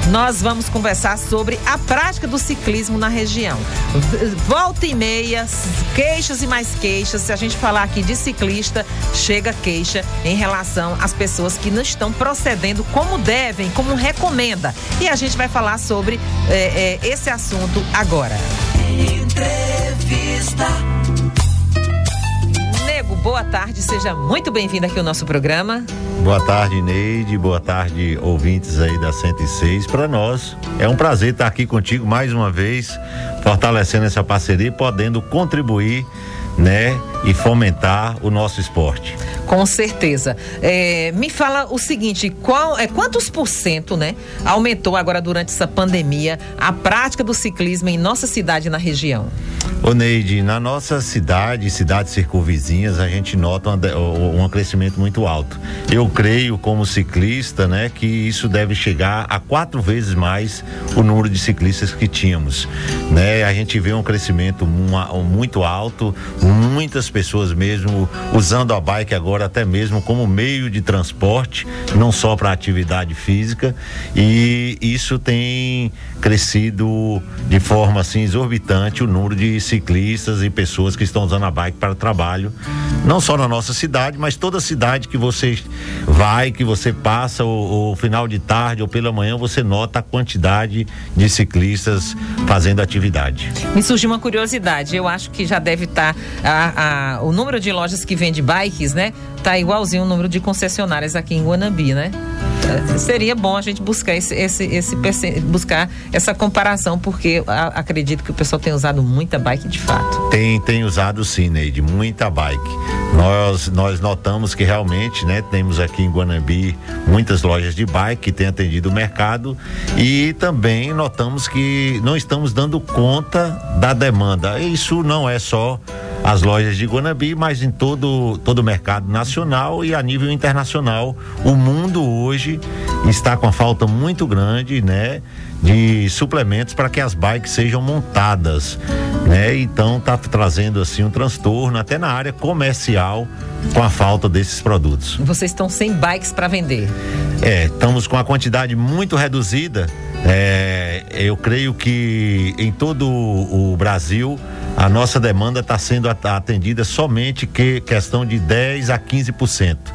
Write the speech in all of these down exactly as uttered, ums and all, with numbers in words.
Nós vamos conversar sobre a prática do ciclismo na região. Volta e meia, queixas e mais queixas. Se a gente falar aqui de ciclista, chega queixa em relação às pessoas que não estão procedendo como devem, como recomenda. E a gente vai falar sobre é, é, esse assunto agora. Entrevista. Nego, boa tarde, seja muito bem-vindo aqui ao nosso programa. Boa tarde, Neide, boa tarde, ouvintes aí da cento e seis. Para nós é um prazer estar aqui contigo mais uma vez, fortalecendo essa parceria e podendo contribuir, né, e fomentar o nosso esporte. Com certeza. É, me fala o seguinte, qual, é, quantos por cento, né, aumentou agora durante essa pandemia a prática do ciclismo em nossa cidade e na região? Ô Neide, na nossa cidade, cidades circunvizinhas, a gente nota um, um crescimento muito alto. Eu creio, como ciclista, né, que isso deve chegar a quatro vezes mais o número de ciclistas que tínhamos, né? A gente vê um crescimento muito alto, muitas pessoas mesmo usando a bike agora até mesmo como meio de transporte, não só para atividade física, e isso tem crescido de forma assim exorbitante o número de ciclistas e pessoas que estão usando a bike para trabalho, não só na nossa cidade, mas toda cidade que você vai, que você passa o, o final de tarde ou pela manhã, você nota a quantidade de ciclistas fazendo atividade. Me surgiu uma curiosidade, eu acho que já deve estar tá, o número de lojas que vende bikes, né, tá igualzinho o número de concessionárias aqui em Guanambi, né? Seria bom a gente buscar esse, esse, esse buscar essa comparação, porque a, acredito que o pessoal tem usado muita bike de fato. Tem, tem usado sim, Neide, muita bike. Nós, nós notamos que realmente, né, temos aqui em Guanambi muitas lojas de bike que têm atendido o mercado, e também notamos que não estamos dando conta da demanda. Isso não é só as lojas de Guanambi, mas em todo, todo o mercado nacional e a nível internacional. O mundo hoje está com a falta muito grande, né, de suplementos para que as bikes sejam montadas, né? Então está trazendo assim um transtorno até na área comercial com a falta desses produtos. Vocês estão sem bikes para vender? É, estamos com a quantidade muito reduzida. É, eu creio que em todo o Brasil a nossa demanda está sendo atendida somente que questão de dez a quinze por cento.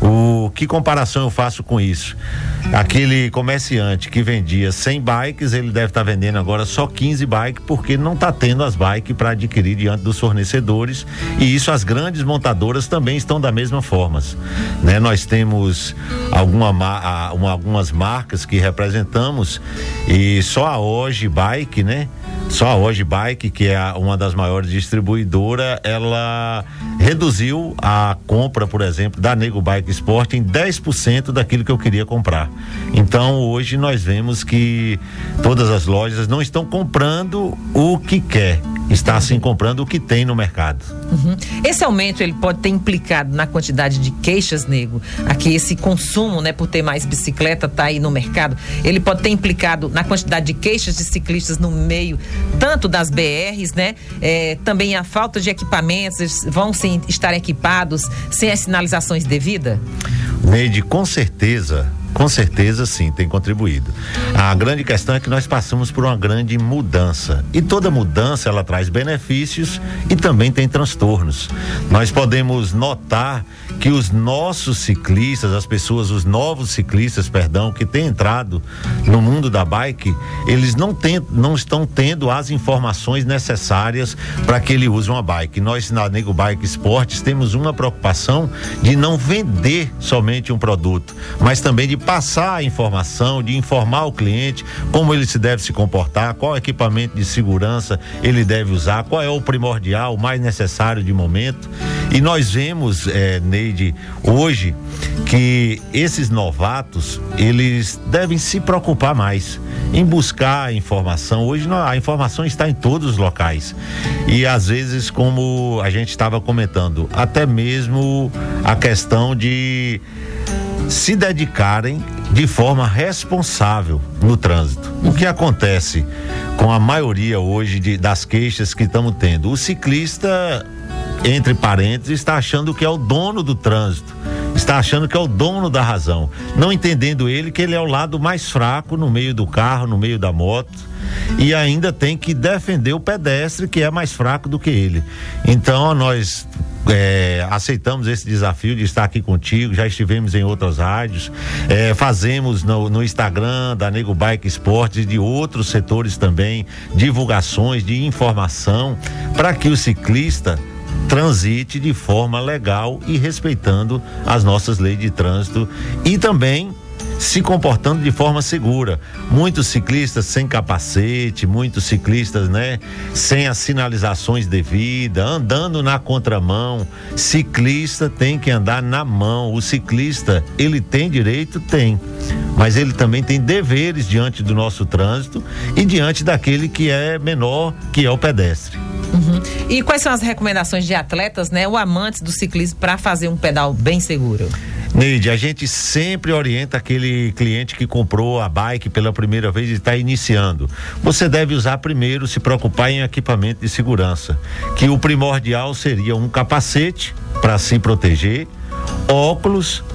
O que comparação eu faço com isso? Aquele comerciante que vendia cem bikes, ele deve estar tá vendendo agora só quinze bikes, porque não está tendo as bikes para adquirir diante dos fornecedores, e isso as grandes montadoras também estão da mesma forma, né? Nós temos alguma, uma, algumas marcas que representamos, e só a Hoje Bike, né? Só a Hoje Bike, que é uma das maiores distribuidoras, ela reduziu a compra, por exemplo, da Nego Bike Sport em dez por cento daquilo que eu queria comprar. Então hoje nós vemos que todas as lojas não estão comprando o que quer, está sim comprando o que tem no mercado. Uhum. Esse aumento, ele pode ter implicado na quantidade de queixas, Nego? Aqui esse consumo, né, por ter mais bicicleta, tá aí no mercado, ele pode ter implicado na quantidade de queixas de ciclistas no meio, tanto das B Rs, né? É, também a falta de equipamentos, vão sim estar equipados sem as sinalizações devidas? Neide, com certeza, com certeza sim, tem contribuído. A grande questão é que nós passamos por uma grande mudança, e toda mudança ela traz benefícios e também tem transtornos. Nós podemos notar que os nossos ciclistas, as pessoas, os novos ciclistas, perdão, que têm entrado no mundo da bike, eles não, tem, não estão tendo as informações necessárias para que ele use uma bike. Nós na Nego Bike Esportes temos uma preocupação de não vender somente um produto, mas também de passar a informação, de informar o cliente como ele se deve se comportar, qual equipamento de segurança ele deve usar, qual é o primordial, o mais necessário de momento. E nós vemos, é, Neide, hoje, que esses novatos, eles devem se preocupar mais em buscar a informação. Hoje a informação está em todos os locais, e às vezes, como a gente estava comentando, até mesmo a questão de se dedicarem de forma responsável no trânsito. O que acontece com a maioria hoje de, das queixas que estamos tendo? O ciclista, entre parênteses, está achando que é o dono do trânsito, está achando que é o dono da razão, não entendendo ele que ele é o lado mais fraco no meio do carro, no meio da moto, e ainda tem que defender o pedestre que é mais fraco do que ele. Então nós É, aceitamos esse desafio de estar aqui contigo, já estivemos em outras rádios, é, fazemos no, no Instagram da Nego Bike Esportes e de outros setores também, divulgações de informação para que o ciclista transite de forma legal e respeitando as nossas leis de trânsito e também se comportando de forma segura. Muitos ciclistas sem capacete, muitos ciclistas, né, sem as sinalizações devidas, andando na contramão. Ciclista tem que andar na mão. O ciclista, ele tem direito? Tem. Mas ele também tem deveres diante do nosso trânsito e diante daquele que é menor, que é o pedestre. Uhum. E quais são as recomendações de atletas, né, ou amantes do ciclismo para fazer um pedal bem seguro? Neide, a gente sempre orienta aquele cliente que comprou a bike pela primeira vez e está iniciando. Você deve usar primeiro, se preocupar em equipamento de segurança, que o primordial seria um capacete para se proteger, óculos,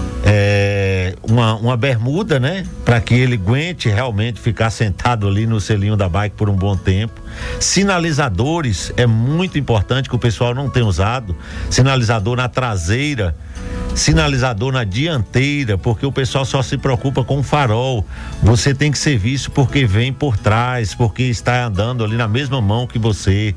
é, uma, uma bermuda, né? Para que ele aguente realmente ficar sentado ali no selinho da bike por um bom tempo. Sinalizadores, é muito importante que o pessoal não tenha usado. Sinalizador na traseira, sinalizador na dianteira, porque o pessoal só se preocupa com o farol. Você tem que ser visto porque vem por trás, porque está andando ali na mesma mão que você.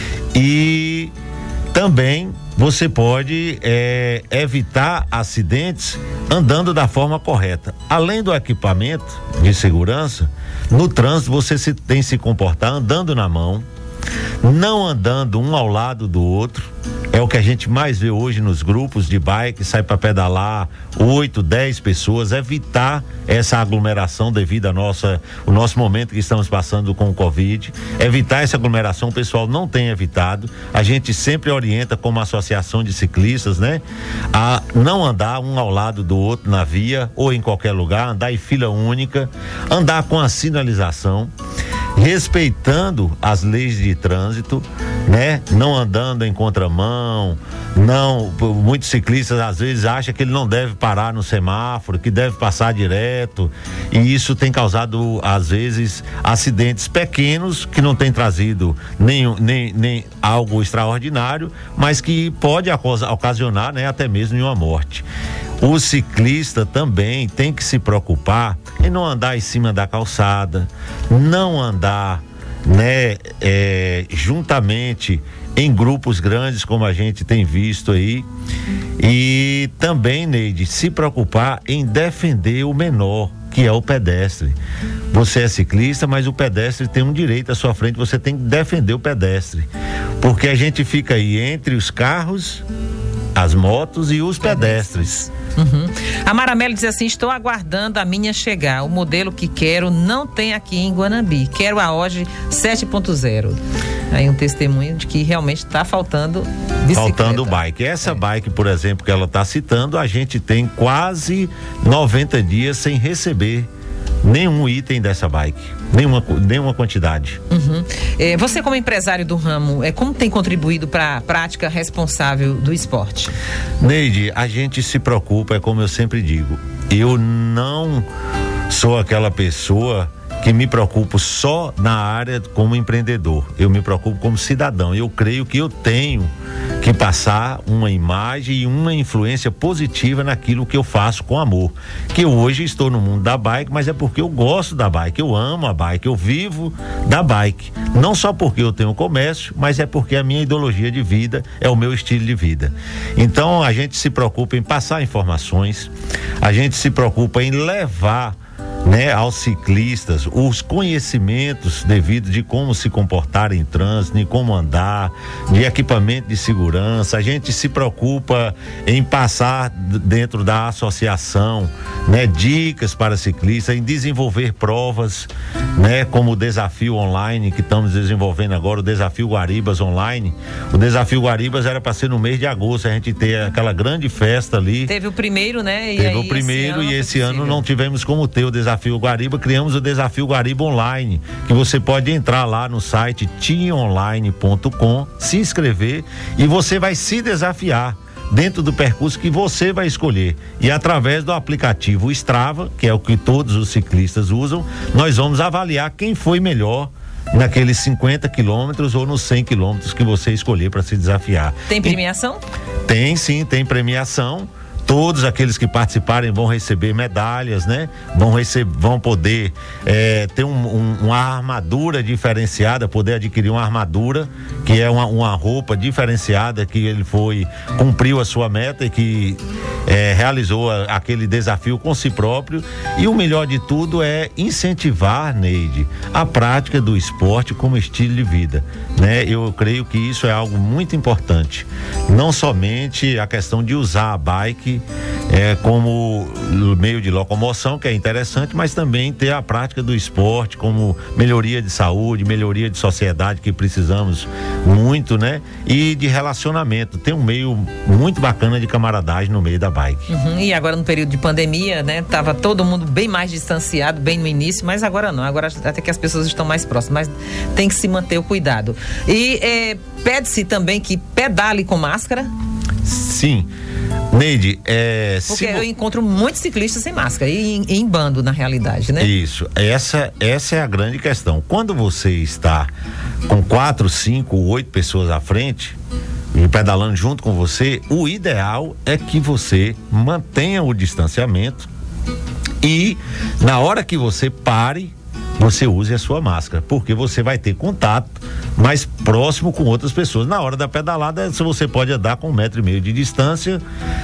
E também você pode é, evitar acidentes andando da forma correta. Além do equipamento de segurança, no trânsito você se, tem que se comportar andando na mão, não andando um ao lado do outro. É o que a gente mais vê hoje nos grupos de bike, sai para pedalar oito, dez pessoas, evitar essa aglomeração devido a nossa, o nosso momento que estamos passando com o Covid, evitar essa aglomeração, o pessoal não tem evitado. A gente sempre orienta como associação de ciclistas, né, a não andar um ao lado do outro na via ou em qualquer lugar, andar em fila única, andar com a sinalização, respeitando as leis de trânsito, né? Não andando em contramão, não, muitos ciclistas às vezes acham que ele não deve parar no semáforo, que deve passar direto, e isso tem causado às vezes acidentes pequenos que não tem trazido nem, nem, nem algo extraordinário, mas que pode ocasionar, né, até mesmo uma morte. O ciclista também tem que se preocupar em não andar em cima da calçada, não andar, né, é, juntamente em grupos grandes como a gente tem visto aí, e também, Neide, se preocupar em defender o menor, que é o pedestre. Você é ciclista, mas o pedestre tem um direito à sua frente, você tem que defender o pedestre, porque a gente fica aí entre os carros, as motos e os pedestres. Uhum. A Maramelli diz assim: estou aguardando a minha chegar. O modelo que quero não tem aqui em Guanabi. Quero a Oge sete ponto zero. Aí um testemunho de que realmente está faltando bicicleta. Faltando bike. Essa é. bike, por exemplo, que ela está citando, a gente tem quase noventa dias sem receber nenhum item dessa bike, nenhuma, nenhuma quantidade. Uhum. É, você como empresário do ramo, é, como tem contribuído para a prática responsável do esporte? Neide, a gente se preocupa, é como eu sempre digo, eu não sou aquela pessoa que me preocupo só na área como empreendedor, eu me preocupo como cidadão. Eu creio que eu tenho que passar uma imagem e uma influência positiva naquilo que eu faço com amor, que eu hoje estou no mundo da bike, mas é porque eu gosto da bike, eu amo a bike, eu vivo da bike, não só porque eu tenho comércio, mas é porque a minha ideologia de vida é o meu estilo de vida. Então a gente se preocupa em passar informações, a gente se preocupa em levar, né, aos ciclistas os conhecimentos devidos de como se comportar em trânsito, de como andar, de equipamento de segurança. A gente se preocupa em passar dentro da associação, né, dicas para ciclistas, em desenvolver provas, né, como o desafio online que estamos desenvolvendo agora, o desafio Guaribas online. O desafio Guaribas era para ser no mês de agosto, a gente ter aquela grande festa ali. Teve o primeiro, né? E Teve aí, o primeiro esse e esse ano não tivemos como ter o desafio Desafio Guariba. Criamos o Desafio Guariba Online, que você pode entrar lá no site team online ponto com, se inscrever e você vai se desafiar. dentro do percurso que você vai escolher. E através do aplicativo Strava, que é o que todos os ciclistas usam, nós vamos avaliar quem foi melhor naqueles cinquenta quilômetros ou nos cem quilômetros que você escolher para se desafiar. Tem premiação? E, tem sim, tem premiação. Todos aqueles que participarem vão receber medalhas, né? Vão receber, vão poder é, ter um, um, uma armadura diferenciada, poder adquirir uma armadura que é uma, uma roupa diferenciada, que ele foi, cumpriu a sua meta e que é, realizou a, aquele desafio com si próprio. E o melhor de tudo é incentivar, Neide, a prática do esporte como estilo de vida, né? Eu creio que isso é algo muito importante. Não somente a questão de usar a bike É, como meio de locomoção, que é interessante, mas também ter a prática do esporte como melhoria de saúde, melhoria de sociedade, que precisamos muito, né? E de relacionamento. Tem um meio muito bacana de camaradagem no meio da bike. Uhum, e agora no período de pandemia, né? Tava todo mundo bem mais distanciado, bem no início, mas agora não. Agora até que as pessoas estão mais próximas, mas tem que se manter o cuidado. E é, pede-se também que pedale com máscara? Sim. Neide, é... Porque se... eu encontro muitos ciclistas sem máscara, e em, em bando, na realidade, né? Isso, essa, essa é a grande questão. Quando você está com quatro, cinco, oito pessoas à frente e pedalando junto com você, o ideal é que você mantenha o distanciamento e na hora que você pare, você use a sua máscara, porque você vai ter contato mais próximo com outras pessoas. Na hora da pedalada, você pode andar com um metro e meio de distância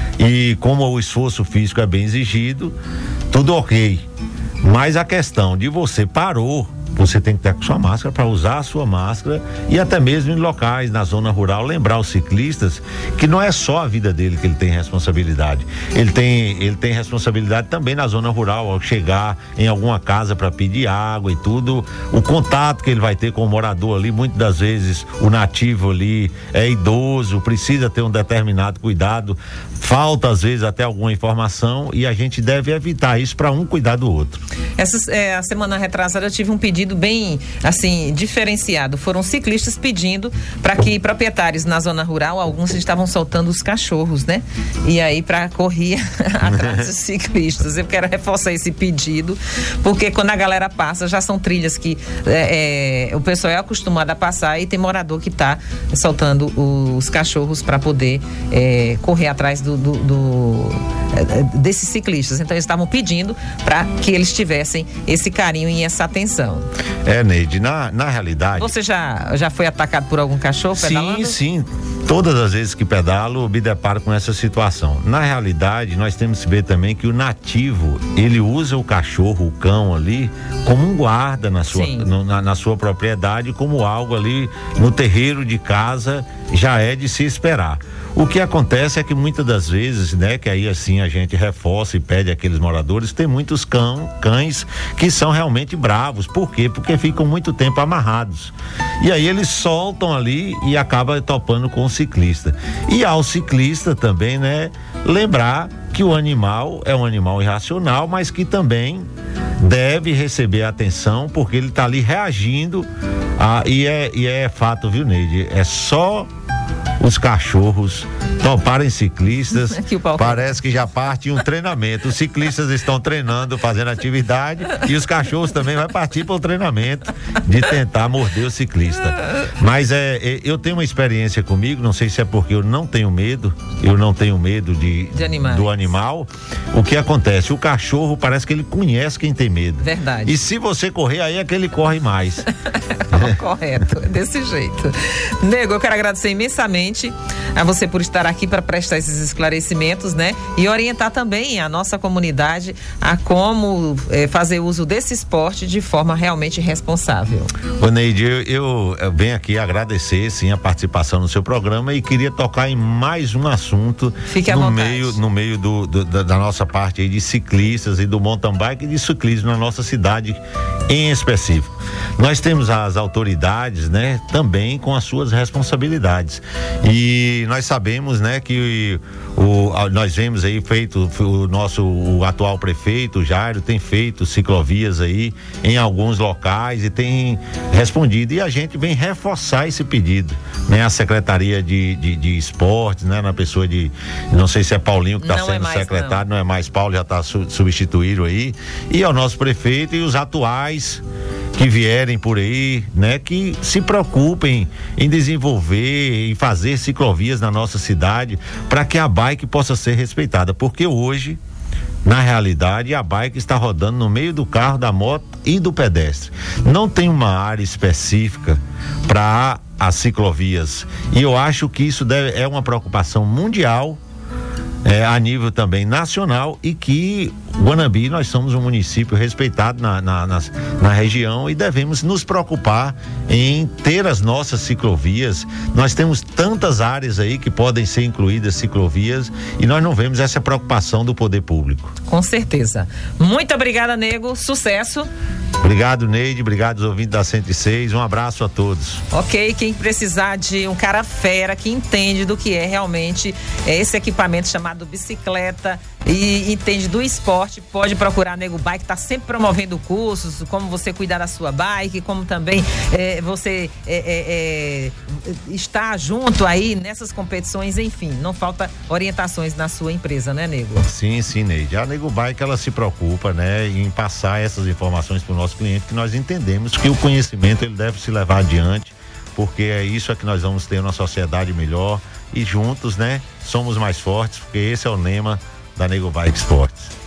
e como o esforço físico é bem exigido, tudo ok. Mas a questão de você parou, você tem que ter com sua máscara para usar a sua máscara e até mesmo em locais na zona rural, lembrar os ciclistas que não é só a vida dele que ele tem responsabilidade, ele tem, ele tem responsabilidade também na zona rural, ao chegar em alguma casa para pedir água e tudo, o contato que ele vai ter com o morador ali, muitas das vezes o nativo ali é idoso, precisa ter um determinado cuidado, falta às vezes até alguma informação e a gente deve evitar isso para um cuidar do outro. Essa é, a semana retrasada eu tive um pedido bem, assim, diferenciado. Foram ciclistas pedindo para que proprietários na zona rural, alguns estavam soltando os cachorros, né? E aí para correr atrás dos ciclistas. Eu quero reforçar esse pedido, porque quando a galera passa, já são trilhas que é, é, o pessoal é acostumado a passar e tem morador que está soltando os cachorros para poder é, correr atrás do, do, do é, desses ciclistas. Então eles estavam pedindo para que eles tivessem esse carinho e essa atenção. É, Neide, na, na realidade... Você já, já foi atacado por algum cachorro pedalando? Sim, sim. Todas as vezes que pedalo, me deparo com essa situação. Na realidade, nós temos que ver também que o nativo, ele usa o cachorro, o cão ali, como um guarda na sua, no, na, na sua propriedade, como algo ali no terreiro de casa, já é de se esperar. O que acontece é que muitas das vezes, né, que aí assim a gente reforça e pede àqueles moradores, tem muitos cão, cães que são realmente bravos. Por quê? Porque ficam muito tempo amarrados. E aí eles soltam ali e acaba topando com o ciclista. E ao ciclista também, né, lembrar que o animal é um animal irracional, mas que também deve receber atenção, porque ele está ali reagindo a, e, é, e é fato, viu, Neide? É só os cachorros toparem ciclistas, que parece que já parte um treinamento. Os ciclistas estão treinando, fazendo atividade, e os cachorros também vão partir para o treinamento de tentar morder o ciclista. Mas é, é, eu tenho uma experiência comigo, não sei se é porque eu não tenho medo, eu não tenho medo de, de do animal. O que acontece? O cachorro parece que ele conhece quem tem medo. Verdade. E se você correr, aí é que ele corre mais. Correto, desse jeito. Nego, eu quero agradecer imensamente a você por estar aqui para prestar esses esclarecimentos, né? E orientar também a nossa comunidade a como eh, fazer uso desse esporte de forma realmente responsável. Ô Neide, eu, eu, eu venho aqui agradecer sim a participação no seu programa e queria tocar em mais um assunto. Fique à no vontade. meio, no meio do, do, da, da nossa parte aí de ciclistas e do mountain bike e de ciclismo na nossa cidade em específico. nós temos as autoridades, né, também com as suas responsabilidades. E nós sabemos, né, que o, nós vemos aí feito o nosso o atual prefeito, o Jairo, tem feito ciclovias aí em alguns locais e tem respondido, e a gente vem reforçar esse pedido, né, a Secretaria de, de, de Esportes, né, na pessoa de, não sei se é Paulinho que está sendo é mais, secretário, não. não é mais Paulo, já está su, substituído aí, e ao nosso prefeito e os atuais que vierem por aí, né, que se preocupem em desenvolver e fazer ciclovias na nossa cidade para que a bike possa ser respeitada, porque hoje, na realidade, a bike está rodando no meio do carro, da moto e do pedestre. Não tem uma área específica para as ciclovias, e eu acho que isso deve, é uma preocupação mundial, É, a nível também nacional, e que Guanambi, nós somos um município respeitado na, na, na, na região, e devemos nos preocupar em ter as nossas ciclovias. Nós temos tantas áreas aí que podem ser incluídas ciclovias, e nós não vemos essa preocupação do poder público. Com certeza. Muito obrigada, Nego. Sucesso. Obrigado, Neide. Obrigado, os ouvintes da cento e seis. Um abraço a todos. Ok, quem precisar de um cara fera que entende do que é realmente é esse equipamento chamado bicicleta e entende do esporte, pode procurar Nego Bike, tá sempre promovendo cursos, como você cuidar da sua bike, como também é, você é, é, é, está junto aí nessas competições, enfim, não falta orientações na sua empresa, né, Nego? Sim, sim, Neide. A Nego Bike, ela se preocupa, né, em passar essas informações para o nosso cliente, que nós entendemos que o conhecimento ele deve se levar adiante, porque é isso é que nós vamos ter uma sociedade melhor, e juntos, né, somos mais fortes, porque esse é o lema da Nego Bike Esportes.